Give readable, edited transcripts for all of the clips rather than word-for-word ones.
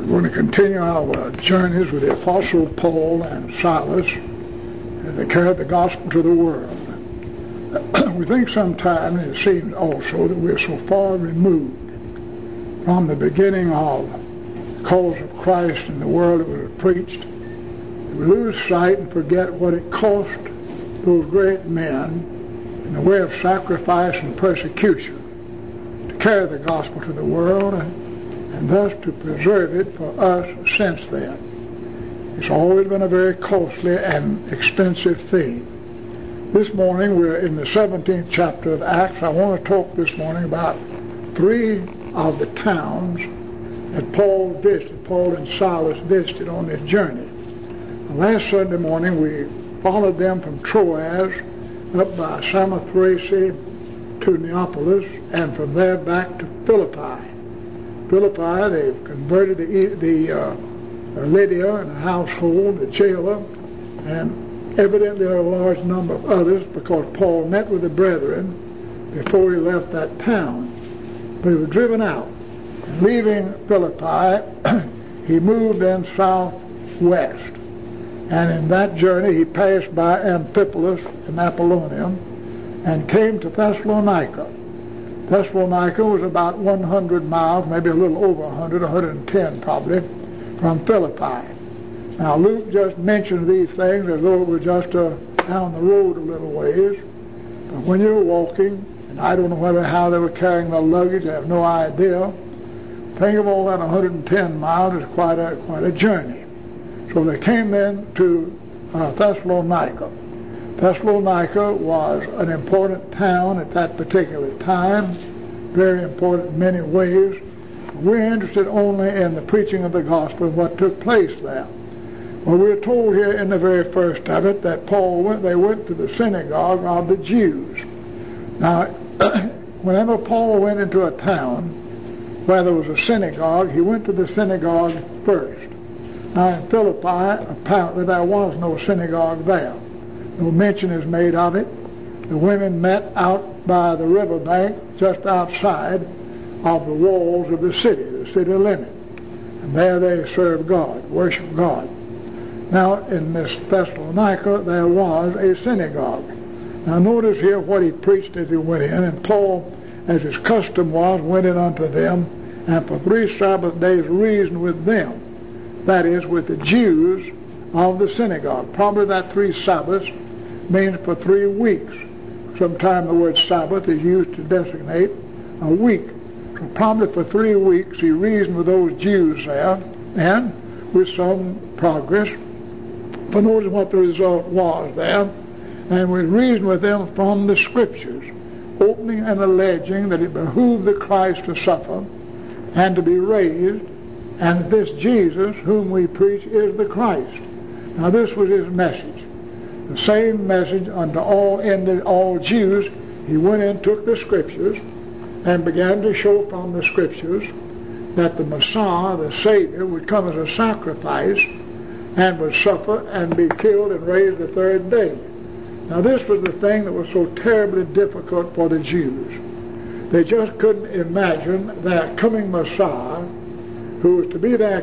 We're going to continue our journeys with the Apostle Paul and Silas as they carried the gospel to the world. We think sometimes it seems also that we're so far removed from the beginning of the cause of Christ in the world that was preached, that we lose sight and forget what it cost those great men in the way of sacrifice and persecution to carry the gospel to the world and thus to preserve it for us since then. It's always been a very costly and expensive thing. This morning we're in the 17th chapter of Acts. I want to talk this morning about 3 of the towns that Paul and Silas visited on this journey. Last Sunday morning we followed them from Troas up by Samothrace to Neapolis, and from there back to Philippi. Philippi, they've converted the Lydia and the household, the jailer, and evidently there are a large number of others because Paul met with the brethren before he left that town. But he was driven out. And leaving Philippi, he moved then southwest. And in that journey he passed by Amphipolis and Apollonia and came to Thessalonica. Thessalonica was about 100 miles, maybe a little over 100, 110 probably, from Philippi. Now Luke just mentioned these things as though it were just down the road a little ways. But when you're walking, and I don't know how they were carrying their luggage, I have no idea. Think of all that 110 miles is quite a journey. So they came then to Thessalonica. Thessalonica was an important town at that particular time, very important in many ways. We're interested only in the preaching of the gospel and what took place there. Well, we're told here in the very first of it that they went to the synagogue of the Jews. Now, whenever Paul went into a town where there was a synagogue, he went to the synagogue first. Now, in Philippi, apparently there was no synagogue there. No mention is made of it. The women met out by the riverbank just outside of the walls of the city limit. And there they served God, worshiped God. Now, in this Thessalonica, there was a synagogue. Now, notice here what he preached as he went in. And Paul, as his custom was, went in unto them, and for 3 Sabbath days reasoned with them. That is, with the Jews of the synagogue. Probably that 3 Sabbaths means for 3 weeks. Sometimes the word Sabbath is used to designate a week. So probably for 3 weeks he reasoned with those Jews there, and with some progress. But notice what the result was there. And we reasoned with them from the Scriptures, opening and alleging that it behooved the Christ to suffer and to be raised, and this Jesus whom we preach is the Christ. Now this was his message. The same message unto all Jews. He went in, took the Scriptures, and began to show from the Scriptures that the Messiah, the Savior, would come as a sacrifice and would suffer and be killed and raised the 3rd day. Now this was the thing that was so terribly difficult for the Jews. They just couldn't imagine their coming Messiah, who was to be their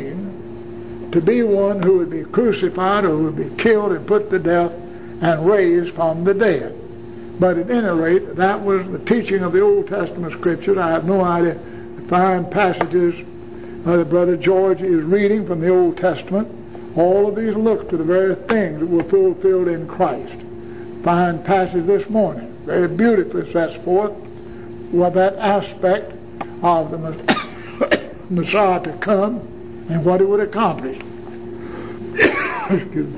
king, to be one who would be crucified or who would be killed and put to death and raised from the dead. But at any rate, that was the teaching of the Old Testament Scriptures. I have no idea the fine passages that Brother George is reading from the Old Testament. All of these look to the very things that were fulfilled in Christ. Fine passage this morning, very beautifully sets forth what that aspect of the Messiah to come and what he would accomplish. Excuse me.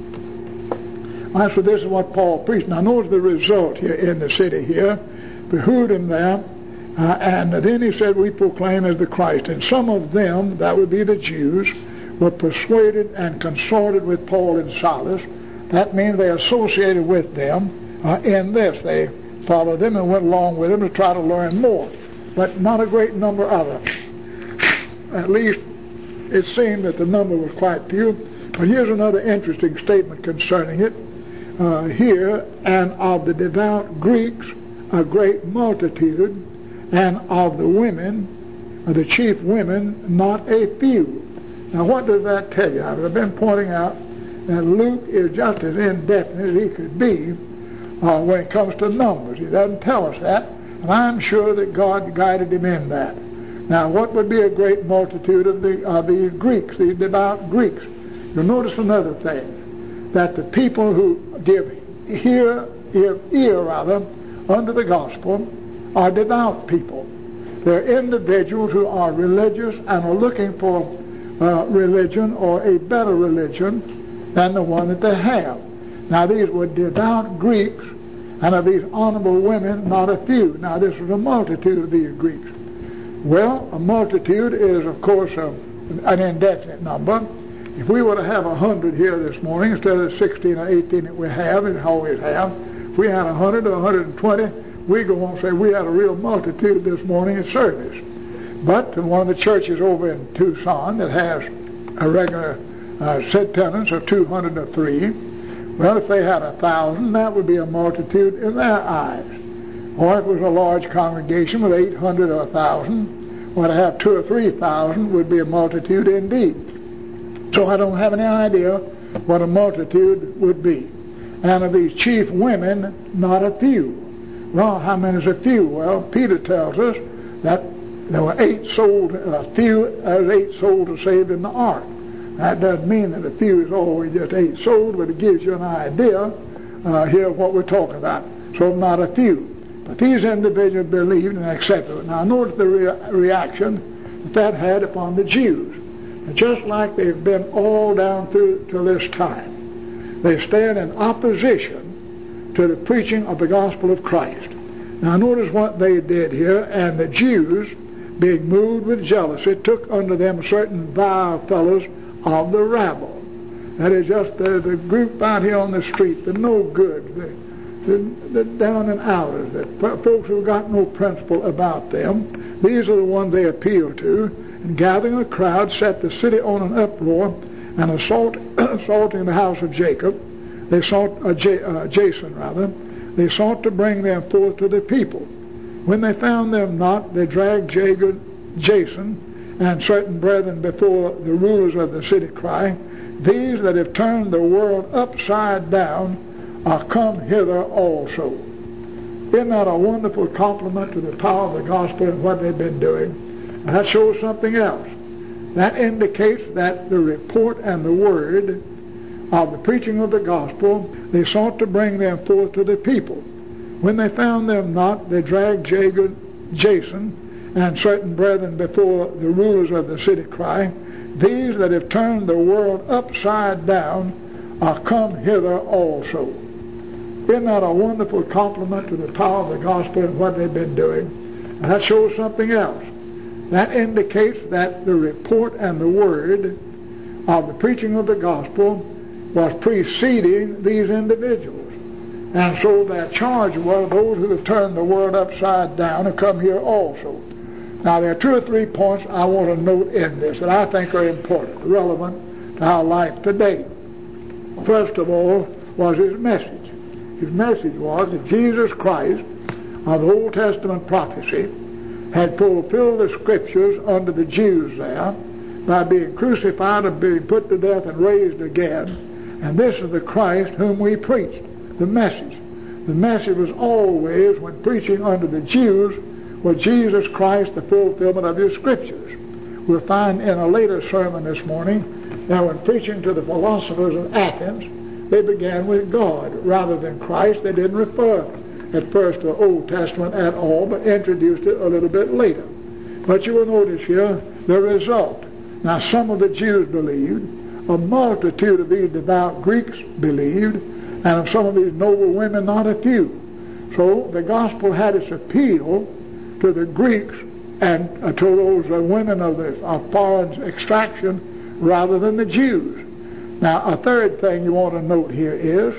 So this is what Paul preached. Now notice the result here in the city here. Behooved him there, and then he said, we proclaim as the Christ. And some of them, that would be the Jews, were persuaded and consorted with Paul and Silas. That means they associated with them in this. They followed them and went along with them to try to learn more. But not a great number of them. At least it seemed that the number was quite few. But here's another interesting statement concerning it. Here, and of the devout Greeks a great multitude, and of the women of the chief women, not a few. Now what does that tell you? I've been pointing out that Luke is just as indefinite as he could be when it comes to numbers. He doesn't tell us that, and I'm sure that God guided him in that. Now what would be a great multitude of these Greeks, these devout Greeks? You'll notice another thing, that the people who give ear unto the gospel are devout people. They're individuals who are religious and are looking for religion or a better religion than the one that they have. Now these were devout Greeks, and of these honorable women, not a few. Now this was a multitude of these Greeks. Well, a multitude is, of course, an indefinite number. If we were to have 100 here this morning, instead of 16 or 18 that we have and always have, if we had 100 or 120, we go on and say we had a real multitude this morning at service. But in one of the churches over in Tucson that has a regular attendance of 203, well, if they had 1,000, that would be a multitude in their eyes. Or if it was a large congregation with 800 or 1,000, or to have 2,000 or 3,000 would be a multitude indeed. So I don't have any idea what a multitude would be. And of these chief women, not a few. Well, how many is a few? Well, Peter tells us that there were 8 souls, few as 8 souls are saved in the ark. That doesn't mean that a few is always just 8 souls, but it gives you an idea here of what we're talking about. So not a few. But these individuals believed and accepted it. Now notice the reaction that had upon the Jews. And just like they've been all down through to this time, they stand in opposition to the preaching of the gospel of Christ. Now notice what they did here, and the Jews, being moved with jealousy, took unto them certain vile fellows of the rabble. That is just the group out here on the street, the no good, the down and outers, the folks who got no principle about them. These are the ones they appeal to, and gathering a crowd set the city on an uproar and assaulting the house of Jacob. They sought Jason rather. They sought to bring them forth to the people. When they found them not, they dragged Jason and certain brethren before the rulers of the city, crying, "These that have turned the world upside down are come hither also." Isn't that a wonderful compliment to the power of the gospel and what they've been doing? And that shows something else. That indicates that the report and the word of the preaching of the gospel, they sought to bring them forth to the people. When they found them not, they dragged Jason and certain brethren before the rulers of the city, crying, "These that have turned the world upside down are come hither also." Isn't that a wonderful compliment to the power of the gospel and what they've been doing? And that shows something else. That indicates that the report and the word of the preaching of the gospel was preceding these individuals. And so their charge was, those who have turned the world upside down have come here also. Now there are 2 or 3 points I want to note in this that I think are important, relevant to our life today. First of all was his message. His message was that Jesus Christ of the Old Testament prophecy had fulfilled the scriptures unto the Jews there by being crucified and being put to death and raised again. And this is the Christ whom we preached, the message. The message was always, when preaching unto the Jews, was Jesus Christ, the fulfillment of his scriptures. We'll find in a later sermon this morning that when preaching to the philosophers of Athens, they began with God rather than Christ. They didn't refer at first to the Old Testament at all, but introduced it a little bit later. But you will notice here the result. Now some of the Jews believed, a multitude of these devout Greeks believed, and of some of these noble women not a few. So the gospel had its appeal to the Greeks and to those women of foreign extraction rather than the Jews. Now a third thing you want to note here is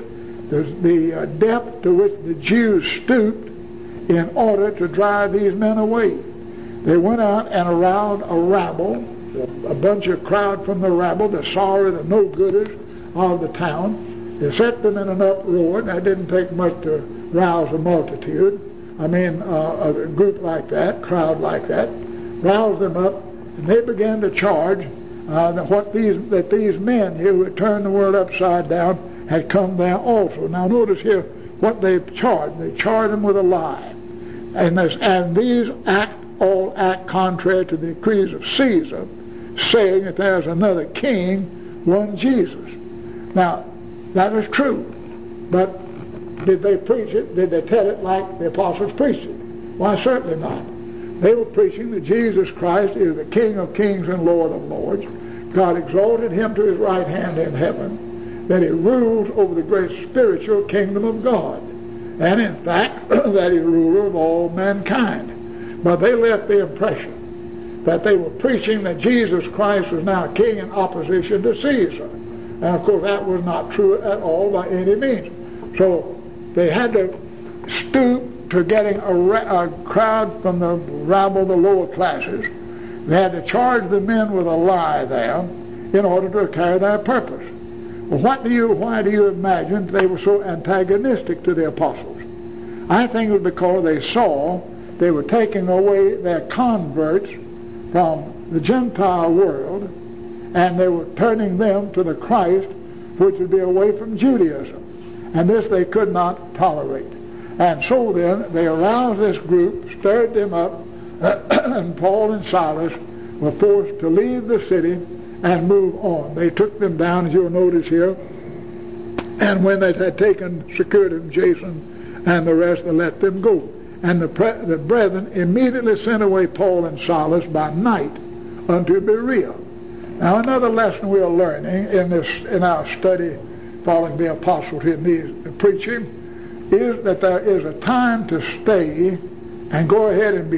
the depth to which the Jews stooped in order to drive these men away. They went out and around a rabble, a bunch of crowd from the rabble, the sorry, the no-gooders of the town. They set them in an uproar. That didn't take much to rouse a multitude. A group like that, crowd like that. roused them up, and they began to charge that these men here who had turned the world upside down had come there also. Now notice here what they charged. They charged them with a lie. And these all act contrary to the decrees of Caesar, saying that there's another king, one Jesus. Now, that is true. But did they preach it? Did they tell it like the apostles preached it? Why, certainly not. They were preaching that Jesus Christ is the King of kings and Lord of lords. God exalted him to his right hand in heaven, that he rules over the great spiritual kingdom of God, and in fact that he ruler of all mankind. But they left the impression that they were preaching that Jesus Christ was now king in opposition to Caesar. And of course that was not true at all by any means. So they had to stoop to getting a crowd from the rabble, the lower classes. They had to charge the men with a lie there in order to carry their purpose. Well, why do you imagine they were so antagonistic to the apostles? I think it was because they saw they were taking away their converts from the Gentile world, and they were turning them to the Christ, which would be away from Judaism. And this they could not tolerate. And so then they aroused this group, stirred them up, and Paul and Silas were forced to leave the city and move on. They took them down, as you'll notice here, and when they had secured them, Jason and the rest, they let them go. And the brethren immediately sent away Paul and Silas by night unto Berea. Now another lesson we are learning in our study following the apostles in these preaching is that there is a time to stay and go ahead and be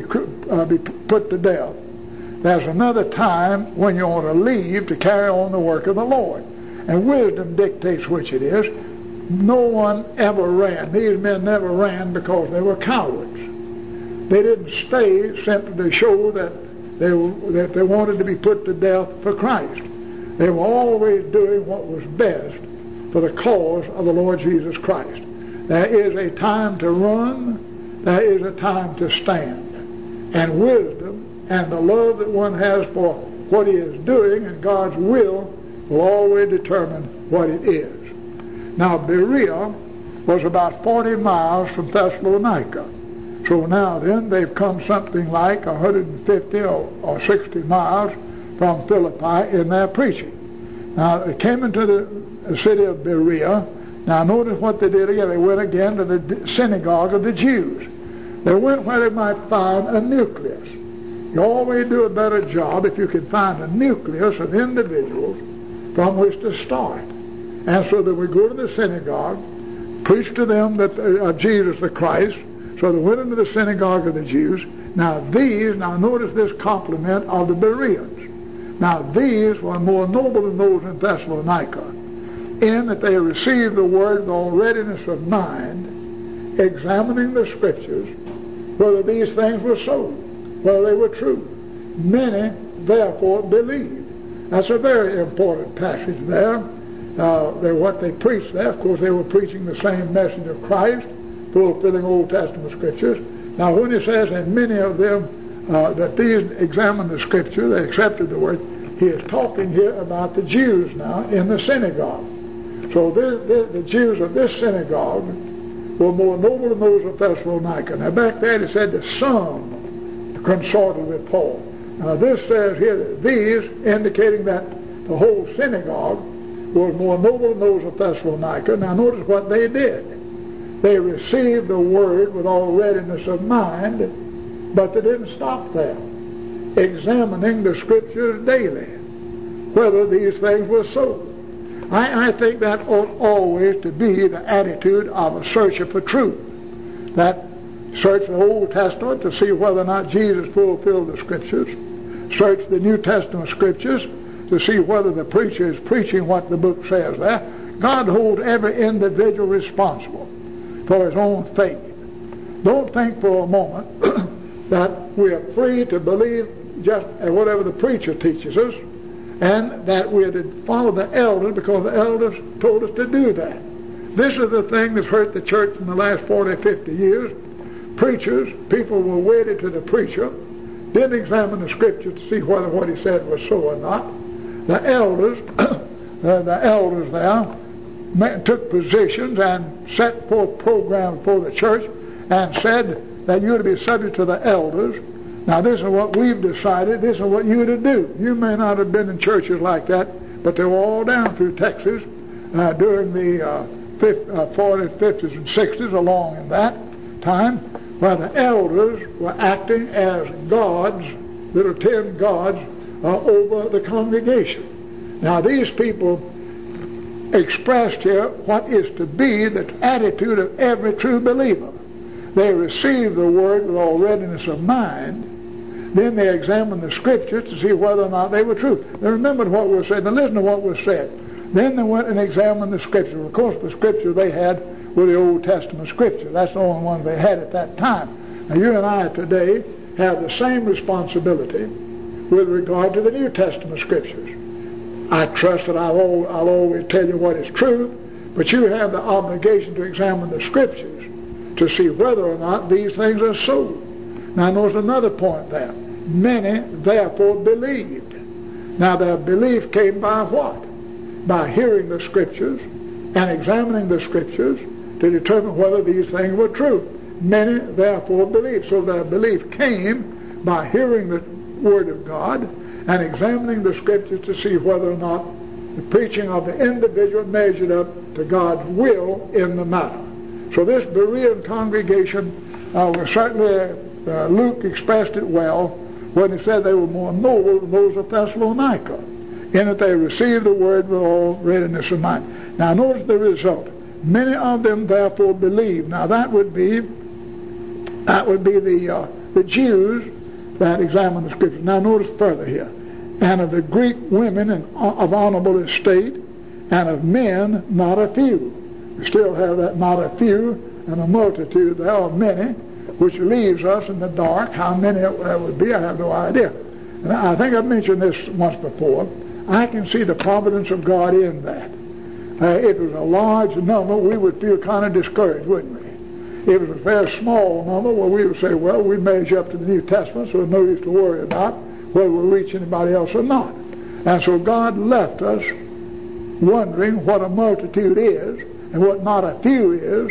put to death. There's another time when you ought to leave to carry on the work of the Lord. And wisdom dictates which it is. No one ever ran. These men never ran because they were cowards. They didn't stay simply to show that they wanted to be put to death for Christ. They were always doing what was best for the cause of the Lord Jesus Christ. There is a time to run. There is a time to stand. And wisdom and the love that one has for what he is doing and God's will always determine what it is. Now, Berea was about 40 miles from Thessalonica. So now then, they've come something like 150 or 60 miles from Philippi in their preaching. Now, they came into the city of Berea. Now, notice what they did again. They went again to the synagogue of the Jews. They went where they might find a nucleus. You always do a better job if you can find a nucleus of individuals from which to start. And so they would go to the synagogue, preach to them that Jesus the Christ. So they went into the synagogue of the Jews. Now notice this compliment of the Bereans. Now these were more noble than those in Thessalonica, in that they received the word with all readiness of mind, examining the Scriptures, whether these things were so, whether they were true. Many therefore believed. That's a very important passage there. What they preached there, of course, they were preaching the same message of Christ, fulfilling Old Testament Scriptures. Now, when he says, and many of them, that these examined the Scripture, they accepted the word, he is talking here about the Jews now in the synagogue. So the Jews of this synagogue were more noble than those of Thessalonica. Now, back then it said that some consorted with Paul. Now, this says here that these, indicating that the whole synagogue was more noble than those of Thessalonica. Now, notice what they did. They received the word with all readiness of mind, but they didn't stop there. Examining the Scriptures daily, whether these things were so. I think that ought always to be the attitude of a searcher for truth. That search the Old Testament to see whether or not Jesus fulfilled the Scriptures. Search the New Testament Scriptures to see whether the preacher is preaching what the book says there. God holds every individual responsible for his own faith. Don't think for a moment that we are free to believe just whatever the preacher teaches us, and that we are to follow the elders because the elders told us to do that. This is the thing that's hurt the church in the last 40, 50 years. Preachers, people were wedded to the preacher, didn't examine the Scriptures to see whether what he said was so or not. The elders, there took positions and set forth programs for the church and said that you're to be subject to the elders. Now this is what we've decided, this is what you're to do. You may not have been in churches like that, but they were all down through Texas during the 40s, 50s, and 60s, along in that time, where the elders were acting as gods, little 10 gods, over the congregation. Now these people expressed here what is to be the attitude of every true believer. They receive the word with all readiness of mind. Then they examined the Scriptures to see whether or not they were true. They remembered what was said. Now listen to what was said. Then they went and examined the Scriptures. Of course, the Scriptures they had were the Old Testament Scriptures. That's the only one they had at that time. Now you and I today have the same responsibility with regard to the New Testament Scriptures. I trust that I'll always tell you what is true, but you have the obligation to examine the Scriptures to see whether or not these things are so. Now notice another point there. Many therefore believed. Now their belief came by what? By hearing the Scriptures and examining the Scriptures to determine whether these things were true. Many therefore believed. So their belief came by hearing the Word of God and examining the Scriptures to see whether or not the preaching of the individual measured up to God's will in the matter. So this Berean congregation was certainly, Luke expressed it well when he said they were more noble than those of Thessalonica, in that they received the word with all readiness of mind. Now notice the result. Many of them therefore believed. Now that would be the Jews that examined the Scriptures. Now notice further here. And of the Greek women of honorable estate, and of men not a few. We still have that not a few and a multitude. There are many, which leaves us in the dark. How many there would be, I have no idea. And I think I've mentioned this once before. I can see the providence of God in that. If it was a large number, we would feel kind of discouraged, wouldn't we? If it was a very small number, well, we would say, well, we measure up to the New Testament, so there's no use to worry about whether we'll reach anybody else or not. And so God left us wondering what a multitude is and what not a few is,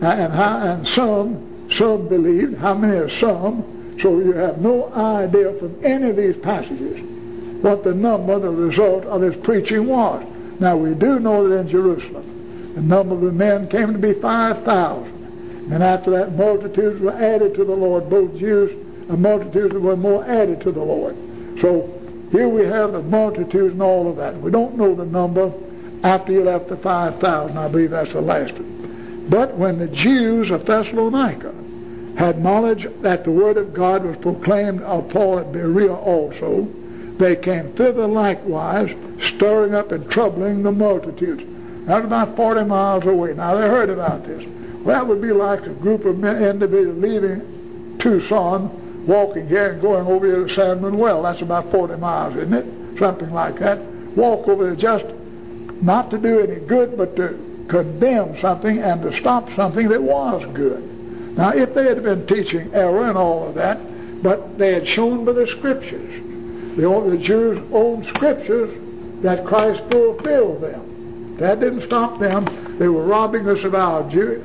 and some believed. How many are some? So you have no idea from any of these passages what the number, the result of his preaching was. Now we do know that in Jerusalem the number of the men came to be 5,000. And after that, multitudes were added to the Lord, both Jews and multitudes that were more added to the Lord. So here we have the multitudes and all of that. We don't know the number after he left the 5,000. I believe that's the last one. But when the Jews of Thessalonica had knowledge that the word of God was proclaimed of Paul at Berea also, they came thither likewise, stirring up and troubling the multitudes. That's about 40 miles away. Now they heard about this. Well, that would be like a group of individuals leaving Tucson, walking here and going over here to San Manuel. That's about 40 miles, isn't it? Something like that. Walk over there just not to do any good, but to condemn something and to stop something that was good. Now, if they had been teaching error and all of that, but they had shown by the Scriptures, the Jews' own Scriptures, that Christ fulfilled them. That didn't stop them. They were robbing us of our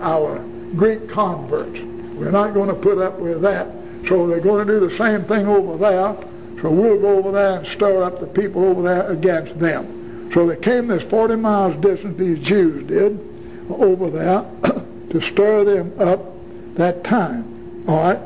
Greek converts. We're not going to put up with that. So they're going to do the same thing over there. So we'll go over there and stir up the people over there against them. So they came this 40 miles distance, these Jews did, over there to stir them up that time. All right?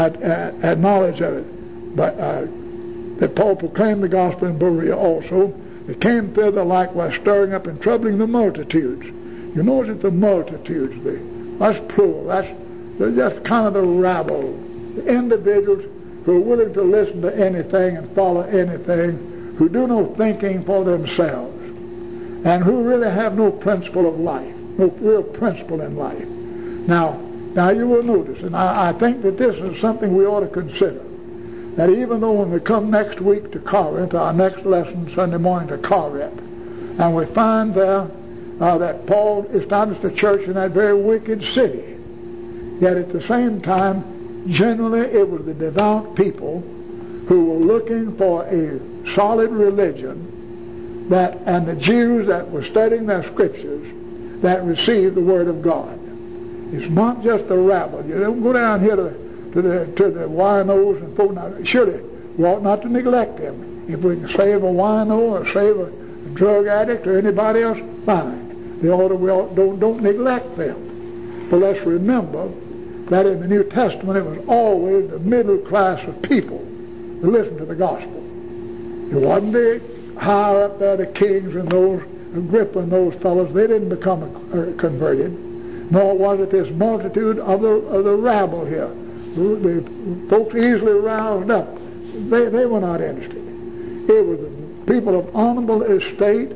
Had knowledge of it. But that Paul proclaimed the gospel in Berea also. They came thither likewise, stirring up and troubling the multitudes. You notice the multitudes, that's plural. They're just kind of the rabble, the individuals who are willing to listen to anything and follow anything, who do no thinking for themselves, and who really have no principle of life, no real principle in life. Now you will notice, and I think that this is something we ought to consider, that even though when we come next week to Corinth, our next lesson Sunday morning to Corinth, and we find there that Paul established a church in that very wicked city, yet at the same time, generally it was the devout people who were looking for a solid religion, and the Jews that were studying their scriptures that received the Word of God. It's not just the rabble. You don't go down here to the winos and folk. Now, surely we ought not to neglect them. If we can save a wino or save a drug addict or anybody else, fine. Don't neglect them. But let's remember that in the New Testament it was always the middle class of people who listened to the gospel. It wasn't the higher up there, the kings and those, Agrippa and those fellows. They didn't become converted. Nor was it this multitude of the rabble here. The folks easily roused up. They were not interested. It was the people of honorable estate,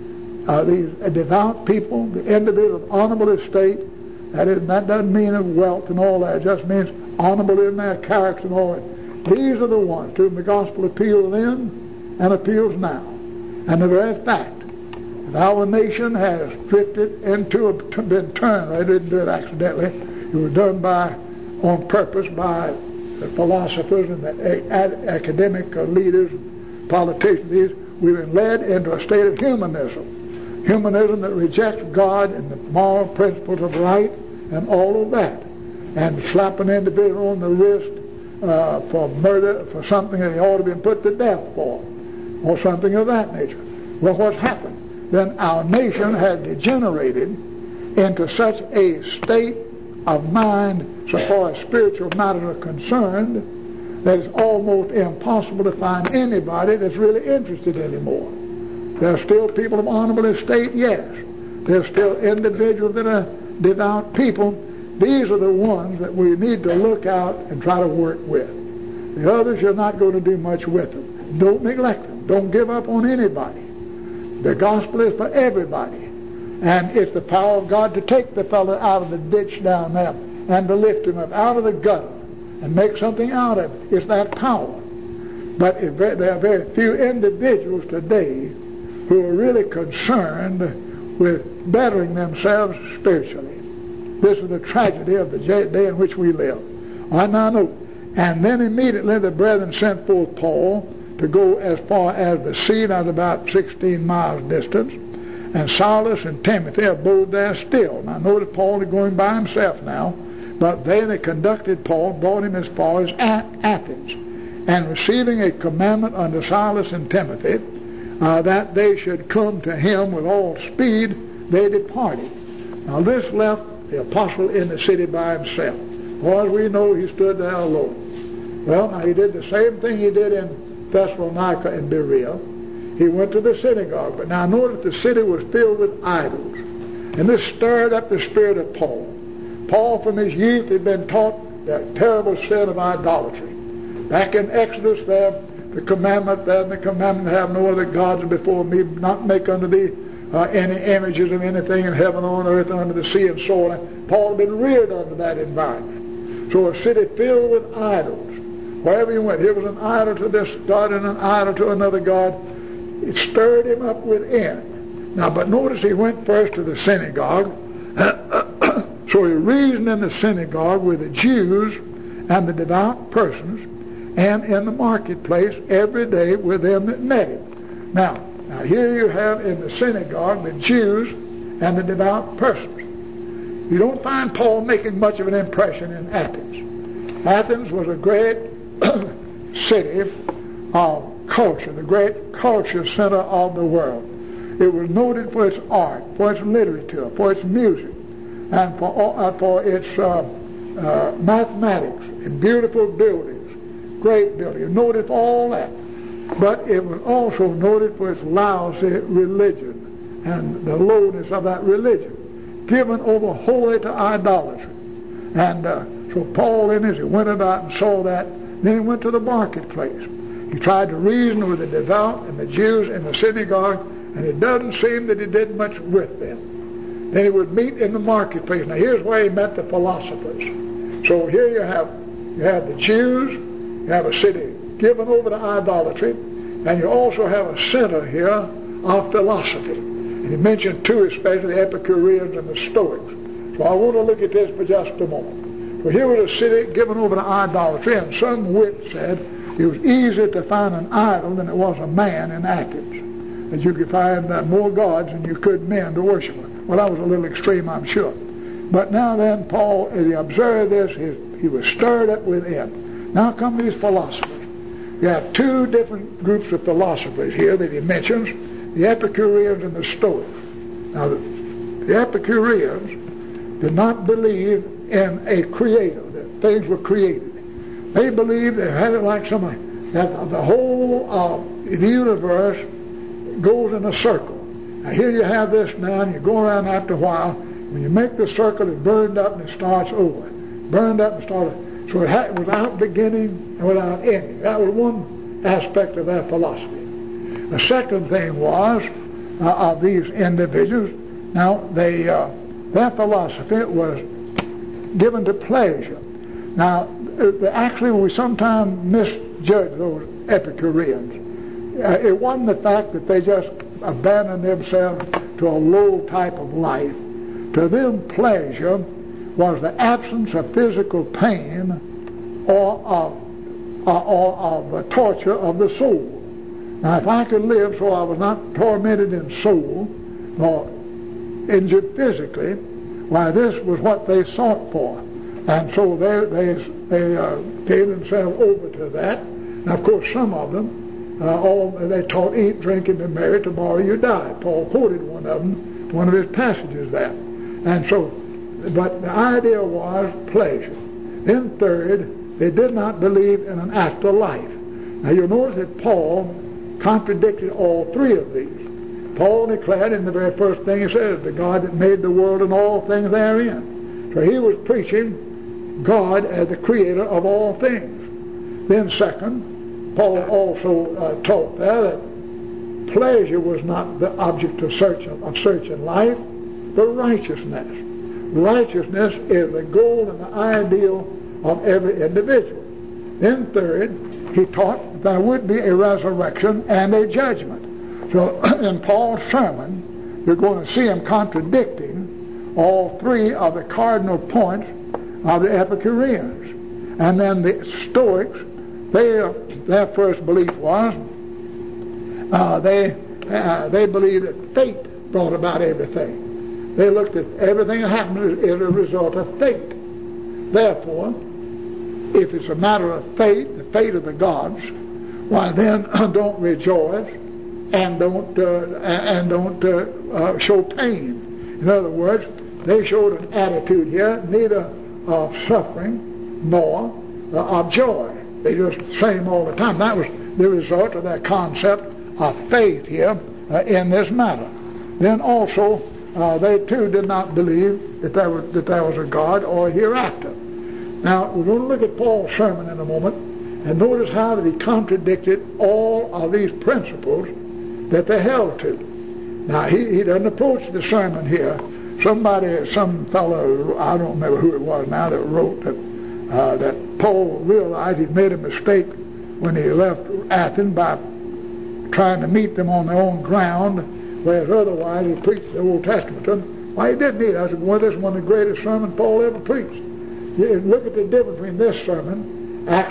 these devout people, the individuals of honorable estate. That doesn't mean of wealth and all that. It just means honorable in their character and all that. These are the ones to whom the gospel appealed then and appeals now. And the very fact that our nation has drifted been turned. They didn't do it accidentally. It was done on purpose by the philosophers and the academic leaders, politicians. We've been led into a state of humanism. Humanism that rejects God and the moral principles of right and all of that. And slap an individual on the wrist for murder, for something that he ought to have been put to death for, or something of that nature. Well, what's happened? Then our nation has degenerated into such a state of mind, so far as spiritual matters are concerned, that it's almost impossible to find anybody that's really interested anymore. There are still people of honorable estate, yes. There's still individuals that are devout people. These are the ones that we need to look out and try to work with. The others, you're not going to do much with them. Don't neglect them. Don't give up on anybody. The gospel is for everybody. And it's the power of God to take the fellow out of the ditch down there and to lift him up out of the gutter and make something out of it. It's that power. But there are very few individuals today who are really concerned with bettering themselves spiritually. This is the tragedy of the day in which we live. I now know. And then immediately the brethren sent forth Paul to go as far as the sea, that's about 16 miles distance. And Silas and Timothy are both there still. Now notice Paul is going by himself now. But they conducted Paul, brought him as far as Athens. And receiving a commandment unto Silas and Timothy, that they should come to him with all speed, they departed. Now this left the apostle in the city by himself. For as we know, he stood there alone. Well, now he did the same thing he did in Thessalonica and Berea. He went to the synagogue. But now notice the city was filled with idols. And this stirred up the spirit of Paul. Paul from his youth had been taught the terrible sin of idolatry. Back in Exodus there, the commandment to have no other gods before me, not make unto thee any images of anything in heaven, on earth, under the sea, and so on. Paul had been reared under that environment. So a city filled with idols. Wherever he went, here was an idol to this God and an idol to another God. It stirred him up within. Now, but notice he went first to the synagogue. So he reasoned in the synagogue with the Jews and the devout persons, and in the marketplace every day with them that met him. Now here you have in the synagogue the Jews and the devout persons. You don't find Paul making much of an impression in Athens. Athens was a great city of culture, the great culture center of the world. It was noted for its art, for its literature, for its music, and for its mathematics and beautiful buildings, great buildings. Noted for all that. But it was also noted for its lousy religion and the lowness of that religion, given over wholly to idolatry. And so Paul, as he went about and saw that, then he went to the marketplace. He tried to reason with the devout and the Jews in the synagogue, and it doesn't seem that he did much with them. Then he would meet in the marketplace. Now here's where he met the philosophers. So here you have the Jews, you have a city given over to idolatry, and you also have a center here of philosophy. And he mentioned two, especially the Epicureans and the Stoics. So I want to look at this for just a moment. So here was a city given over to idolatry, and some wit said It was easier to find an idol than it was a man in Athens. That you could find more gods than you could men to worship. Well, that was a little extreme, I'm sure. But now then, Paul, as he observed this, he was stirred up within. Now come these philosophers. You have two different groups of philosophers here that he mentions, the Epicureans and the Stoics. Now, the Epicureans did not believe in a creator, that things were created. They believed they had it like somebody, that the whole of the universe goes in a circle. Now here you have this now, and you go around after a while. When you make the circle, it's burned up and it starts over. Burned up and started. So it without beginning and without ending. That was one aspect of their philosophy. The second thing was, of these individuals, now their philosophy was given to pleasure. Now, actually, we sometimes misjudge those Epicureans. It wasn't the fact that they just abandoned themselves to a low type of life. To them, pleasure was the absence of physical pain or of the torture of the soul. Now, if I could live so I was not tormented in soul nor injured physically, why, this was what they sought for. And so they gave themselves over to that. Now, of course, some of them, they taught, eat, drink, and be merry, tomorrow you die. Paul quoted one of them, one of his passages there. And so, but the idea was pleasure. Then third, they did not believe in an afterlife. Now you'll notice that Paul contradicted all three of these. Paul declared in the very first thing he says, the God that made the world and all things therein. So he was preaching God as the creator of all things. Then second, Paul also taught there that pleasure was not the object of search in life, but righteousness. Righteousness is the goal and the ideal of every individual. Then third, he taught there would be a resurrection and a judgment. So in Paul's sermon, you're going to see him contradicting all three of the cardinal points of the Epicureans. And then the Stoics, their first belief was they believed that fate brought about everything. They looked at everything that happened as a result of fate. Therefore, if it's a matter of fate, the fate of the gods, why then don't rejoice and don't show pain. In other words, they showed an attitude here neither of suffering nor of joy. They just same all the time. That was the result of their concept of faith here in this matter. Then also, they too did not believe that there was a God or a hereafter. Now, we're going to look at Paul's sermon in a moment and notice how that he contradicted all of these principles that they held to. Now, he doesn't approach the sermon here. Some fellow, I don't remember who it was now, that wrote that Paul realized he'd made a mistake when he left Athens by trying to meet them on their own ground, whereas otherwise he preached the Old Testament to them. Why, he didn't need. I said, well, this is one of the greatest sermons Paul ever preached. You look at the difference between this sermon, Acts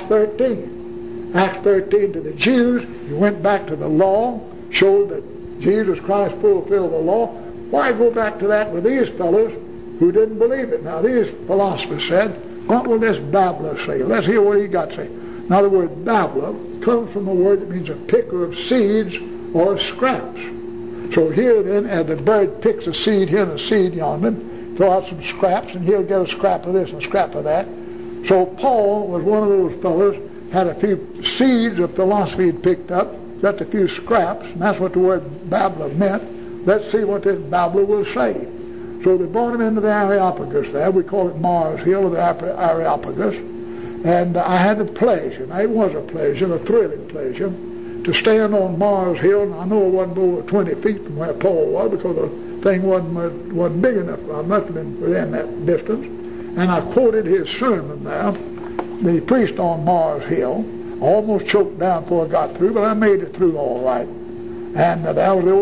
13. Acts 13 to the Jews, he went back to the law, showed that Jesus Christ fulfilled the law. Why go back to that with these fellows who didn't believe it? Now, these philosophers said, what will this babbler say? Let's hear what he got to say. Now, the word babbler comes from a word that means a picker of seeds or scraps. So here then, as the bird picks a seed here and a seed yonder, throw out some scraps, and he'll get a scrap of this and a scrap of that. So Paul was one of those fellows, had a few seeds of philosophy he'd picked up, just a few scraps, and that's what the word babbler meant. Let's see what this babbler will say. So they brought him into the Areopagus there. We call it Mars Hill, the Areopagus. And I had the pleasure, now it was a pleasure, a thrilling pleasure, to stand on Mars Hill. And I know it wasn't over 20 feet from where Paul was, because the thing wasn't big enough. I must have been within that distance. And I quoted his sermon there that he preached on Mars Hill. I almost choked down before I got through, but I made it through all right. And that was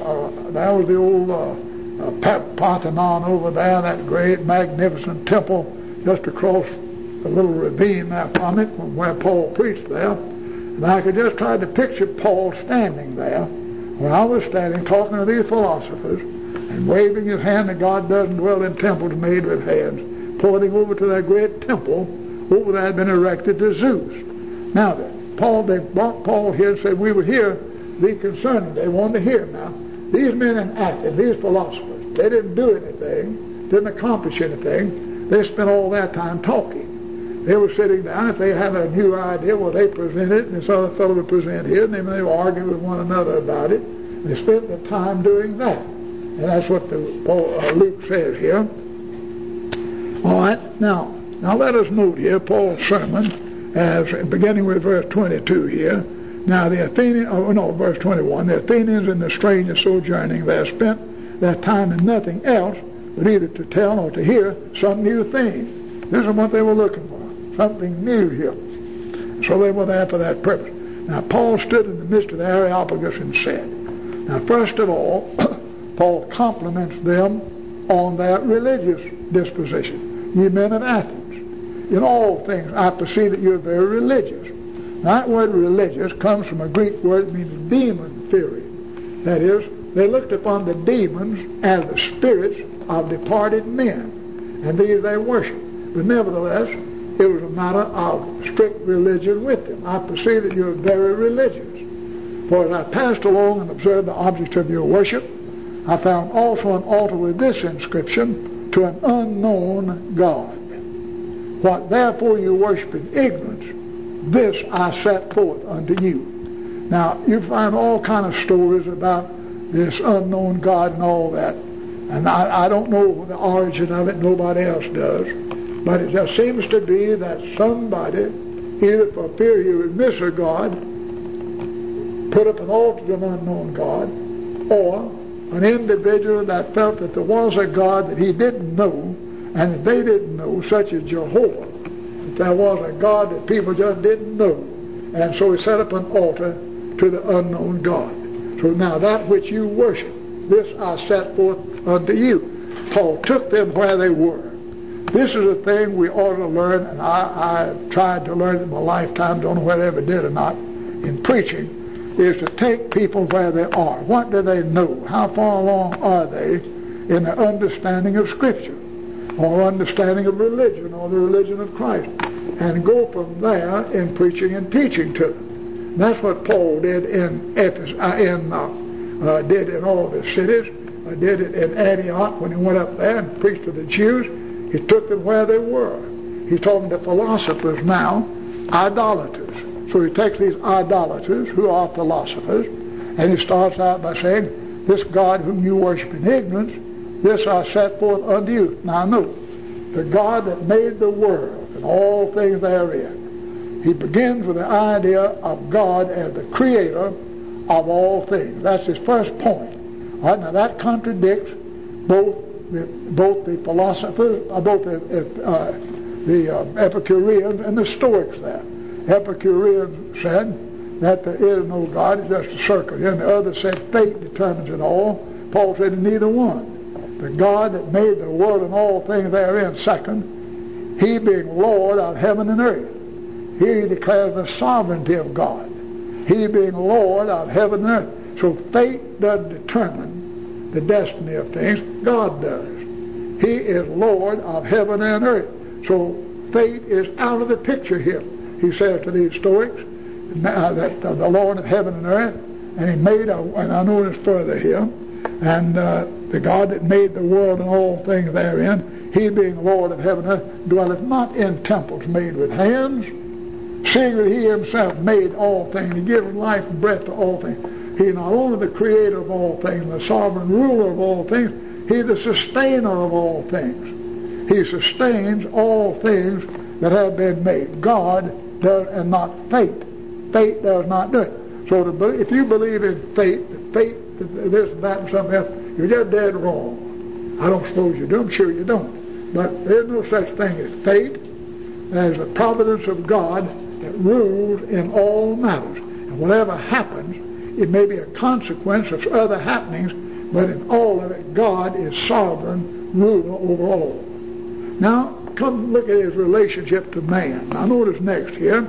the old Parthenon over there, that great magnificent temple just across a little ravine there from it, from where Paul preached there. And I could just try to picture Paul standing there, where I was standing, talking to these philosophers, and waving his hand that God doesn't dwell in temples made with hands, pointing over to that great temple over there had been erected to Zeus. Now then, they brought Paul here and said, we would hear thee concerning. They wanted to hear now. These men in Athens, these philosophers, they didn't do anything, didn't accomplish anything. They spent all their time talking. They were sitting down. If they had a new idea, well, they presented it, and this other fellow would present his, and then they would argue with one another about it. They spent the time doing that. And that's what Luke says here. All right, now let us note here Paul's sermon, as beginning with verse 22 here. Now the Athenians, verse 21, the Athenians and the strangers sojourning there spent their time in nothing else but either to tell or to hear some new thing. This is what they were looking for, something new here. So they were there for that purpose. Now Paul stood in the midst of the Areopagus and said, now first of all, Paul compliments them on their religious disposition. Ye men of Athens, in all things I perceive that you're very religious. Now, that word religious comes from a Greek word that means demon theory. That is, they looked upon the demons as the spirits of departed men, and these they worshiped. But nevertheless, it was a matter of strict religion with them. I perceive that you're very religious. For as I passed along and observed the object of your worship, I found also an altar with this inscription, to an unknown God. What therefore you worship in ignorance, this I set forth unto you. Now, you find all kind of stories about this unknown God and all that. And I don't know the origin of it, nobody else does. But it just seems to be that somebody, either for fear he would miss a God, put up an altar to an unknown God, or an individual that felt that there was a God that he didn't know, and that they didn't know, such as Jehovah, that there was a God that people just didn't know. And so he set up an altar to the unknown God. So now that which you worship, this I set forth unto you. Paul took them where they were. This is a thing we ought to learn, and I tried to learn it in my lifetime, don't know whether I ever did or not, in preaching, is to take people where they are. What do they know? How far along are they in their understanding of Scripture, or understanding of religion, or the religion of Christ, and go from there in preaching and teaching to them. That's what Paul did in Ephesus, did in all the cities. Did it in Antioch when he went up there and preached to the Jews. He took them where they were. He told them the philosophers now, idolaters. So he takes these idolaters who are philosophers, and he starts out by saying, this God whom you worship in ignorance, this I set forth unto you. Now note, the God that made the world and all things therein. He begins with the idea of God as the creator of all things. That's his first point. All right, now that contradicts both the philosophers, both the Epicureans and the Stoics there. Epicureans said that there is no God, it's just a circle. And the others said fate determines it all. Paul said neither one. The God that made the world and all things therein, second, he being Lord of heaven and earth. Here he declares the sovereignty of God. He being Lord of heaven and earth. So fate doesn't determine the destiny of things. God does. He is Lord of heaven and earth. So fate is out of the picture here. He says to these Stoics that the Lord of heaven and earth, and he made, and I know this further here, and the God that made the world and all things therein, he being Lord of heaven and earth, dwelleth not in temples made with hands, seeing that he himself made all things, he gives life and breath to all things. He is not only the creator of all things, the sovereign ruler of all things, he is the sustainer of all things. He sustains all things that have been made. God does, and not fate. Fate does not do it. So if you believe in fate, this, that, and something else, you're just dead wrong. I don't suppose you do. I'm sure you don't. But there's no such thing as fate. There's the providence of God that rules in all matters. And whatever happens, it may be a consequence of other happenings, but in all of it, God is sovereign ruler over all. Now, come look at his relationship to man. Now, notice next here,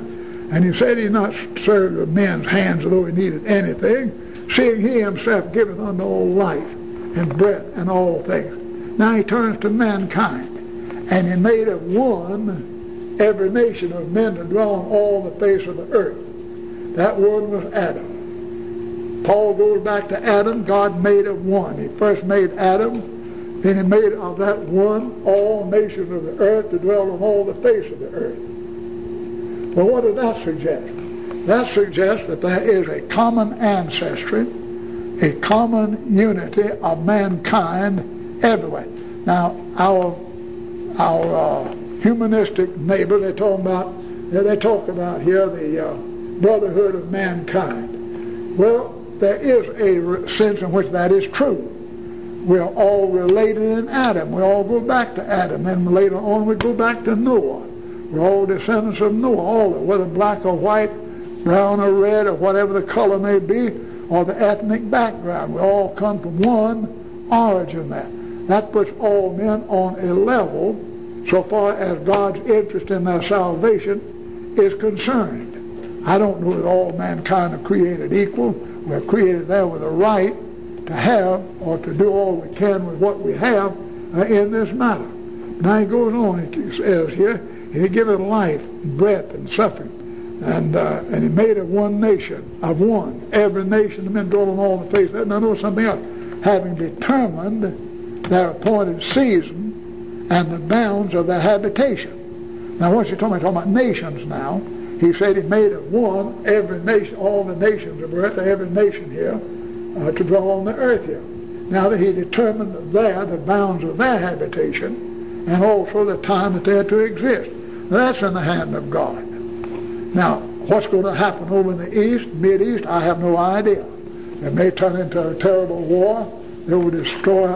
And he said he's not served with men's hands as though he needed anything, seeing he himself giveth unto all life and breath and all things. Now he turns to mankind, and he made of one every nation of men to dwell on all the face of the earth. That one was Adam. Paul goes back to Adam. God made of one. He first made Adam, then he made of that one all nations of the earth to dwell on all the face of the earth. Well, what does that suggest? That suggests that there is a common ancestry, a common unity of mankind everywhere. Now, our humanistic neighbors, they talk about here the brotherhood of mankind. Well, there is a sense in which that is true. We're all related in Adam. We all go back to Adam. Then later on we go back to Noah. We're all descendants of Noah, all of it, whether black or white, brown or red, or whatever the color may be, or the ethnic background. We all come from one origin there. That puts all men on a level so far as God's interest in their salvation is concerned. I don't know that all mankind are created equal. We're created there with a right to have or to do all we can with what we have in this matter. Now he goes on, he says here, he giveth life, breath, and suffering. And he made of one nation, of one, every nation of men dwell on all the face. Now notice something else. Having determined their appointed season and the bounds of their habitation. Now what's he talking about? He's talking about nations now. He said he made of one every nation, all the nations of earth, every nation here, to dwell on the earth here. Now that he determined there the bounds of their habitation and also the time that they had to exist. Now, that's in the hand of God. Now, what's going to happen over in the East, Mid-East, I have no idea. It may turn into a terrible war that will destroy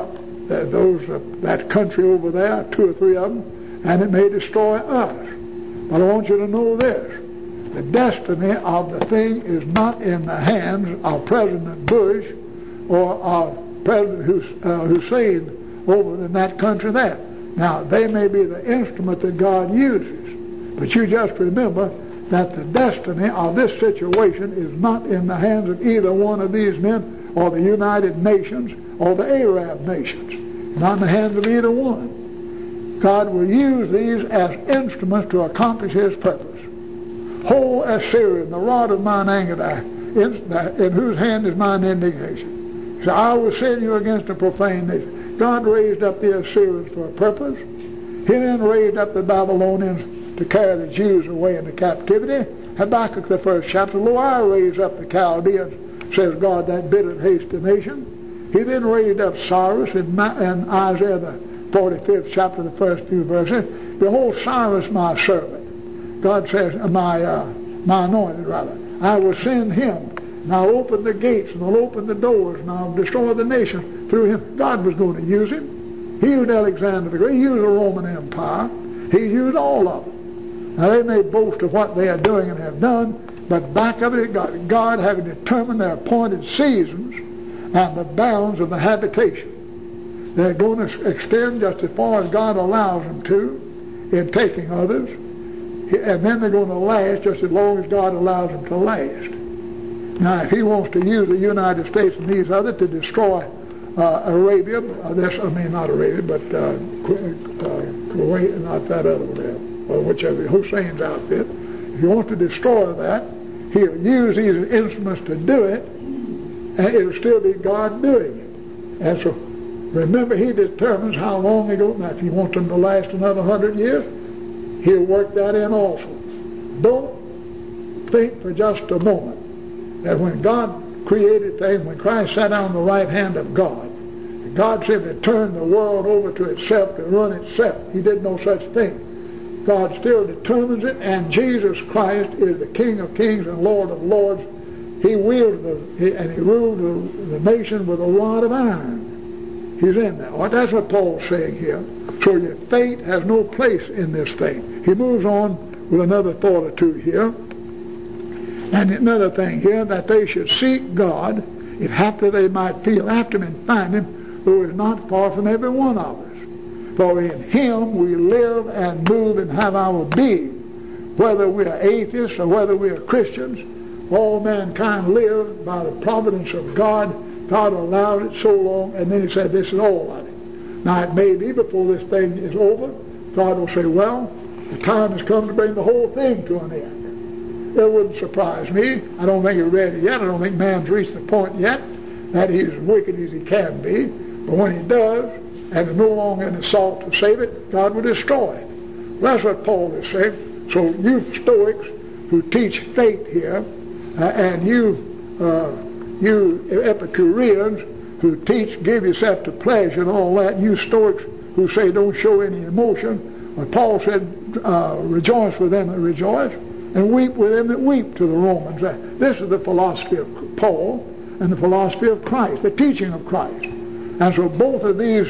that country over there, 2 or 3 of them, and it may destroy us. But I want you to know this. The destiny of the thing is not in the hands of President Bush or of President Hussein over in that country there. Now, they may be the instrument that God uses, but you just remember that the destiny of this situation is not in the hands of either one of these men or the United Nations or the Arab nations. Not in the hands of either one. God will use these as instruments to accomplish his purpose. Whole Assyria, the rod of mine anger, in whose hand is mine indignation. So I will send you against a profane nation. God raised up the Assyrians for a purpose. He then raised up the Babylonians to carry the Jews away into captivity. Habakkuk, the 1st chapter, lo, I raise up the Chaldeans, says God, that bitter and hasty nation. He then raised up Cyrus in Isaiah, the 45th chapter, the first few verses. Behold, Cyrus, my servant. God says, my anointed, rather. I will send him, and I'll open the gates, and I'll open the doors, and I'll destroy the nation through him. God was going to use him. He used Alexander the Great. He used the Roman Empire. He used all of them. Now, they may boast of what they are doing and have done, but back of it, God having determined their appointed seasons and the bounds of the habitation. They're going to extend just as far as God allows them to in taking others, and then they're going to last just as long as God allows them to last. Now, if he wants to use the United States and these others to destroy Arabia, not Arabia, but Kuwait, not that other one there, or whichever, Hussein's outfit. If you want to destroy that, he'll use these instruments to do it, and it'll still be God doing it. And so, remember, he determines how long they go. Now, if he wants them to last another 100 years, he'll work that in also. Don't think for just a moment that when God created things, when Christ sat down on the right hand of God, God said to turn the world over to itself, to run itself. He did no such thing. God still determines it, and Jesus Christ is the King of kings and Lord of lords. He ruled the nation with a rod of iron. He's in there. Well, that's what Paul's saying here. So your fate has no place in this thing. He moves on with another thought or two here. And another thing here, that they should seek God, if haply they might feel after him and find him, who is not far from every one of us. For in him we live and move and have our being, whether we're atheists or whether we're Christians, all mankind live by the providence of God. God allowed it so long, and then he said, this is all of it. Now it may be before this thing is over, God will say, well, the time has come to bring the whole thing to an end. It wouldn't surprise me. I don't think it's ready yet. I don't think man's reached the point yet that he's as wicked as he can be. But when he does, and there's no longer an assault to save it, God will destroy it. That's what Paul is saying. So you Stoics who teach fate here, and you Epicureans who teach give yourself to pleasure and all that, and you Stoics who say don't show any emotion, well, Paul said rejoice with them that rejoice and weep with them that weep to the Romans. This is the philosophy of Paul and the philosophy of Christ, the teaching of Christ. And so both of these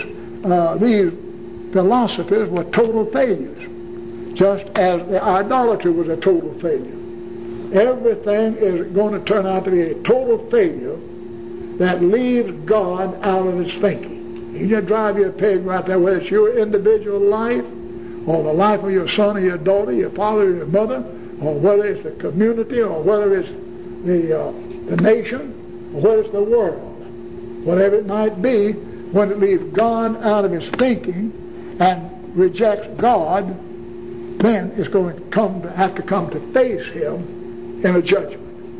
philosophies were total failures, just as the idolatry was a total failure. Everything is going to turn out to be a total failure that leaves God out of his thinking. You just drive your peg right there, whether it's your individual life or the life of your son or your daughter, your father or your mother, or whether it's the community or whether it's the nation or whether it's the world. Whatever it might be, when it leaves God out of his thinking and rejects God, then it's going to have to come to face him in a judgment.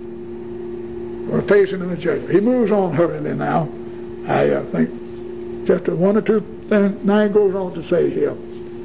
Or face him in a judgment. He moves on hurriedly now. I think just one or two things. Now he goes on to say here.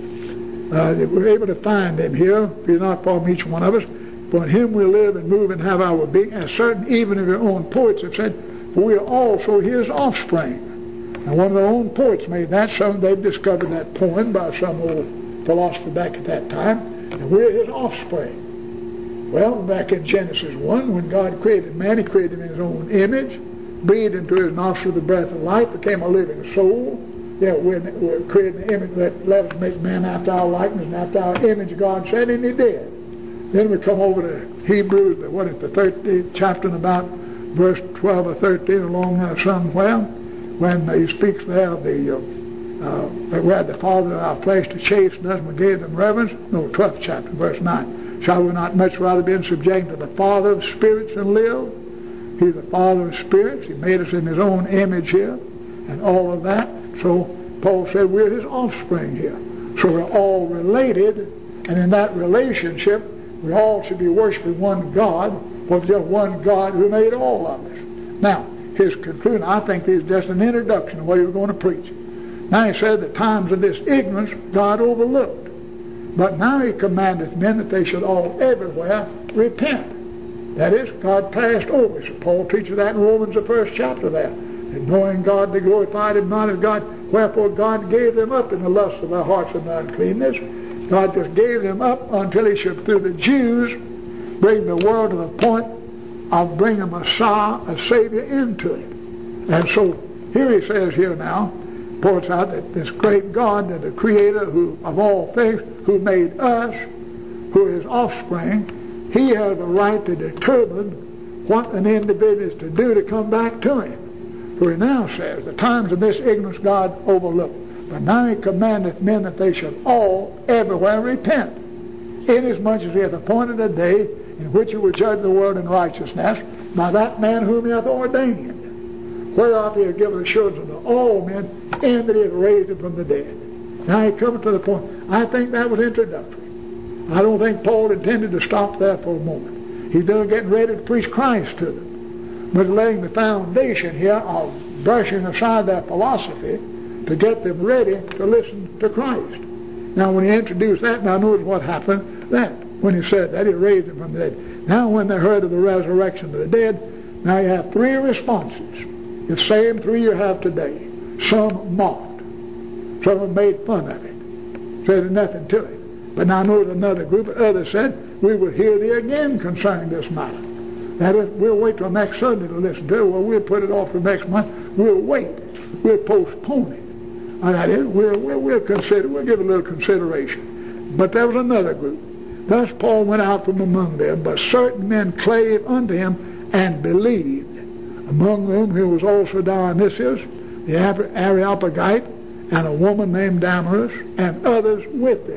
We're able to find him here, if you're not from each one of us. For in him we live and move and have our being, as certain even of your own poets have said, for we are also his offspring. And one of their own poets made that. They've discovered that poem by some old philosopher back at that time. And we're his offspring. Well, back in Genesis 1, when God created man, he created him in his own image, breathed into his nostril the breath of life, became a living soul. Yeah, we're created in the image that let us make man after our likeness and after our image, God said, and he did. Then we come over to Hebrews, the 13th chapter, and about verse 12 or 13, along there somewhere, when he speaks there of that we had the father of our flesh to chasten us, and we gave them reverence. No, 12th chapter, verse 9. Shall we not much rather be in subjection to the Father of spirits and live? He's the Father of spirits. He made us in his own image here, and all of that. So Paul said we're his offspring here. So we're all related, and in that relationship, we all should be worshiping one God, for just one God who made all of us. Now, his conclusion, I think, is just an introduction of what he was going to preach. Now he said the times of this ignorance God overlooked. But now he commandeth men that they should all everywhere repent. That is, God passed over. So Paul teaches that in Romans the 1st chapter there. And knowing God, they glorified him not as God. Wherefore God gave them up in the lust of their hearts and their uncleanness. God just gave them up until he should, through the Jews, bring the world to the point of bringing a Messiah, a Savior, into it. And so here he says here now, points out that this great God, that the Creator who of all things, who made us, who is offspring, he has the right to determine what an individual is to do to come back to him. For he now says, the times of this ignorance God overlooked. But now he commandeth men that they should all everywhere repent, inasmuch as he hath appointed a day in which he will judge the world in righteousness by that man whom he hath ordained, whereof he hath given assurance unto all men, and that he hath raised him from the dead. Now he comes to the point. I think that was introductory. I don't think Paul intended to stop there for a moment. He's still getting ready to preach Christ to them, but laying the foundation here of brushing aside their philosophy to get them ready to listen to Christ. Now when he introduced that, now notice what happened then. When he said that, he raised him from the dead. Now when they heard of the resurrection of the dead, now you have three responses. The same three you have today. Some mocked. Some have made fun of it. Said nothing to it. But now notice another group of others said, we will hear thee again concerning this matter. That is, we'll wait till next Sunday to listen to it. Well, we'll put it off for next month. We'll wait. We'll postpone it. And that is, we'll consider, we'll give it a little consideration. But there was another group. Thus Paul went out from among them, but certain men clave unto him and believed, among them who was also Dionysius, the Areopagite, and a woman named Damaris, and others with them.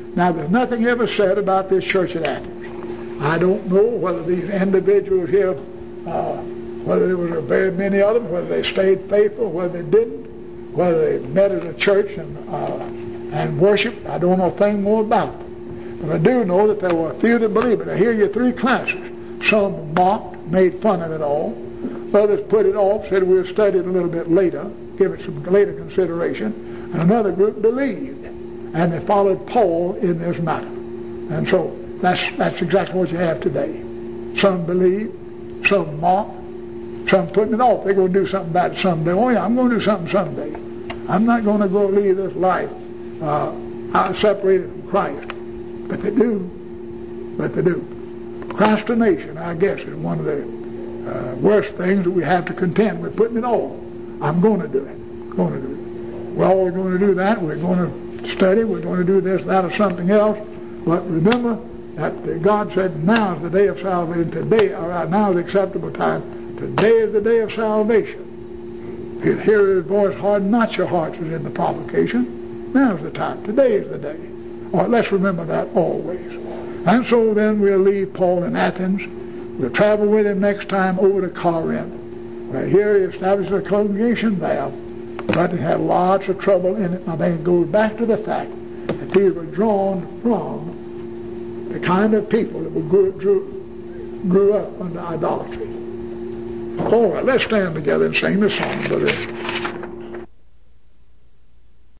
Now, there's nothing ever said about this church at Athens. I don't know whether these individuals here, whether there was very many of them, whether they stayed faithful, whether they didn't, whether they met as a church and worshiped. I don't know a thing more about them. But I do know that there were a few that believed it. Now, here are your three classes. Some mocked, made fun of it all. Others put it off, said we'll study it a little bit later, give it some later consideration. And another group believed, and they followed Paul in this matter. And so that's exactly what you have today. Some believe, some mock, some putting it off. They're going to do something about it someday. Oh yeah, I'm going to do something someday. I'm not going to go leave this life separated from Christ. But they do. Procrastination, I guess, is one of the worst things that we have to contend with, putting it off. I'm going to do it. Well, we're going to do that. We're going to study. We're going to do this, that, or something else. But remember that God said, now is the day of salvation. Today, now is the acceptable time. Today is the day of salvation. If you hear His voice, harden not your hearts as in the provocation. Now is the time. Today is the day. All right, let's remember that always. And so then we'll leave Paul in Athens. We'll travel with him next time over to Corinth. Right here he established a congregation there, but it had lots of trouble in it. I think it goes back to the fact that these were drawn from the kind of people that grew up under idolatry. All right, let's stand together and sing this song, brother.